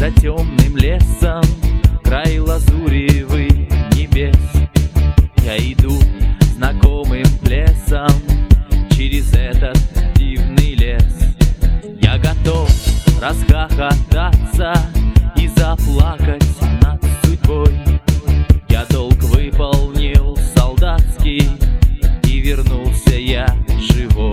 За темным лесом, край лазуревый небес, я иду знакомым лесом через этот дивный лес. Я готов расхохотаться и заплакать над судьбой. Я долг выполнил солдатский, и вернулся я живой.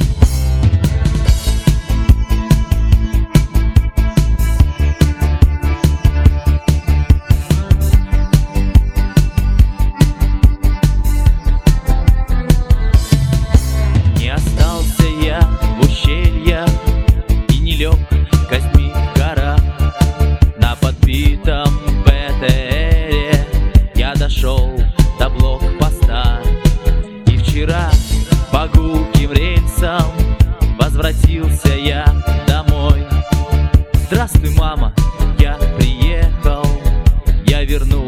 Не остался я в ущельях и не лег костьми в горах. На подбитом БТРе я дошел до блокпоста. И вчера по гулким рельсам возвратился я домой. Здравствуй, мама, я приехал, я вернулся